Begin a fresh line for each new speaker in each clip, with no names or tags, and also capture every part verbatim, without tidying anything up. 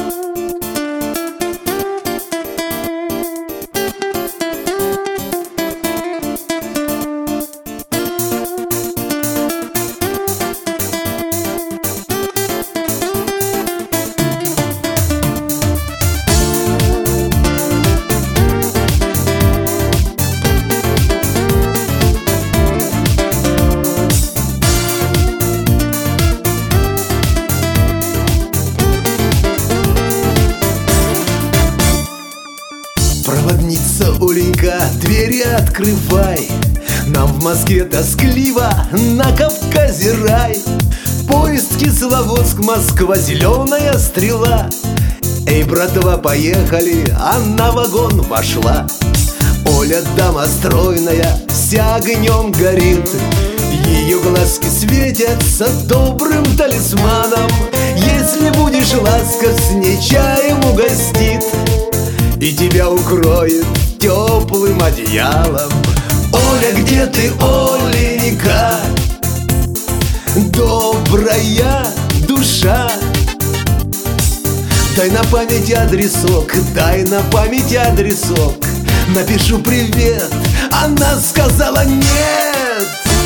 Проводница Оленька, двери открывай. Нам в Москве тоскливо, на Кавказе рай. Поезд Кисловодск, Москва, зеленая стрела. Эй, братва, поехали, она в вагон вошла. Оля дама стройная, вся огнем горит. Ее глазки светятся добрым талисманом. Если будешь ласков, с ней чаем угостит и тебя укроет теплым одеялом. Оля, где ты, Оленька, добрая душа? Дай на память адресок, дай на память адресок. Напишу привет, она сказала нет.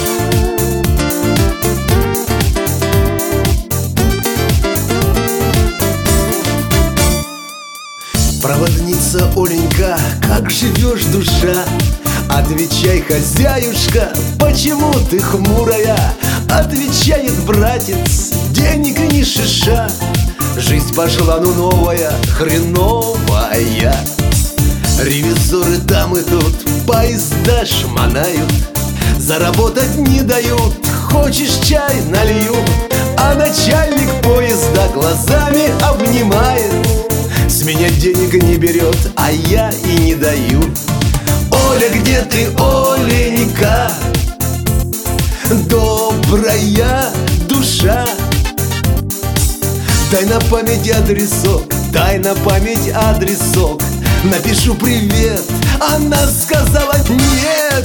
Проводница Оленька, как живешь, душа? Отвечай, хозяюшка, почему ты хмурая? Отвечает братец, денег не шиша. Жизнь пошла, ну новая, хреновая. Ревизоры там и тут поезда шмонают, заработать не дают, хочешь чай налью. А начальник поезда глазами обнимает, с меня денег не берет, а я и не даю. Оля, где ты, Оленька, добрая душа? Дай на память адресок, дай на память адресок. Напишу привет, она сказала нет.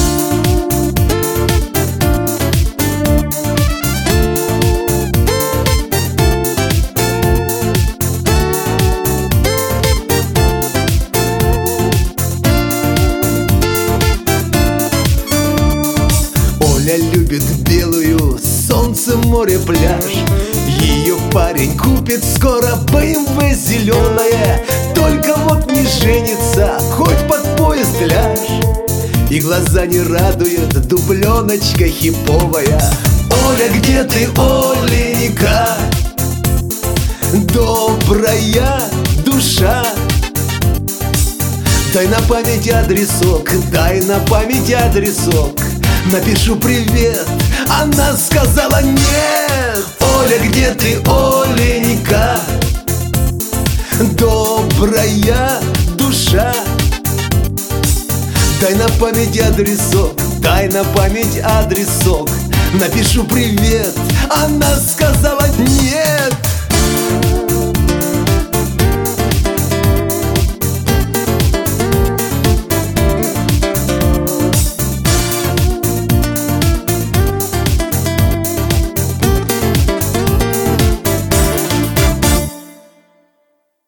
Оля любит белую, солнце, море, пляж. Ее парень купит скоро бэ эм вэ зеленое. Только вот не женится, хоть под поезд ляжь. И глаза не радует дубленочка хиповая. Оля, где ты, Оленька, добрая душа? Дай на память адресок, дай на память адресок. Напишу привет, она сказала нет. Оля, где ты, Оленька, добрая душа? Дай на память адресок, дай на память адресок. Напишу привет, она сказала нет.